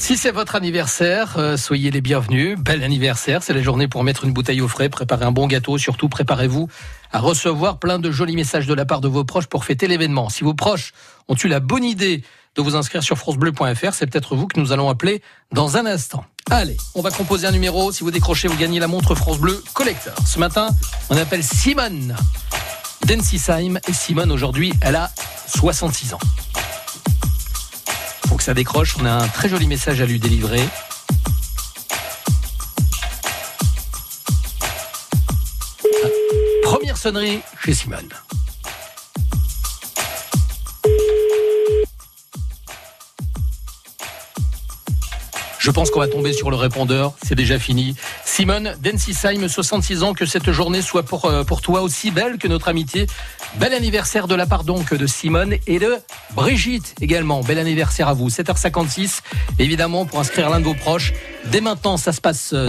Si c'est votre anniversaire, soyez les bienvenus. Bel anniversaire, c'est la journée pour mettre une bouteille au frais, préparer un bon gâteau. Surtout, préparez-vous à recevoir plein de jolis messages de la part de vos proches pour fêter l'événement. Si vos proches ont eu la bonne idée de vous inscrire sur francebleu.fr, c'est peut-être vous que nous allons appeler dans un instant. Allez, on va composer un numéro. Si vous décrochez, vous gagnez la montre France Bleu Collector. Ce matin, on appelle Simone d'Ensisheim. Et Simone, aujourd'hui, elle a 66 ans. Faut que ça décroche, on a un très joli message à lui délivrer. Première sonnerie chez Simone. Je pense qu'on va tomber sur le répondeur, c'est déjà fini. Simone d'Ensisheim, 66 ans, que cette journée soit pour toi aussi belle que notre amitié. Bel anniversaire de la part donc de Simone et de Brigitte également. Bel anniversaire à vous, 7h56. Évidemment, pour inscrire l'un de vos proches, dès maintenant, ça se passe